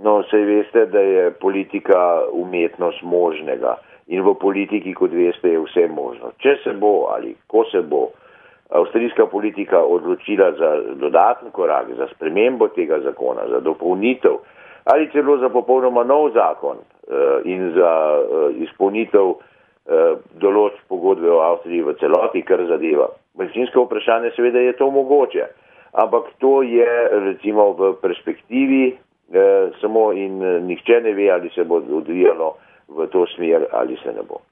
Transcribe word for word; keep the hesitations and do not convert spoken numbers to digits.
No, saj veste, da je politika umetnost možnega in v politiki, kot veste, je vse možno. Če se bo ali ko se bo avstrijska politika odločila za dodaten korak, za spremembo tega zakona, za dopolnitev ali celo za popolnoma nov zakon in za izpolnitev določb pogodbe o Avstriji v celoti, kar zadeva bencinsko vprašanje, seveda je to mogoče. Ampak to je recimo v perspektivi samo in nihče ne ve, ali se bo odvijalo v to smer ali se ne bo.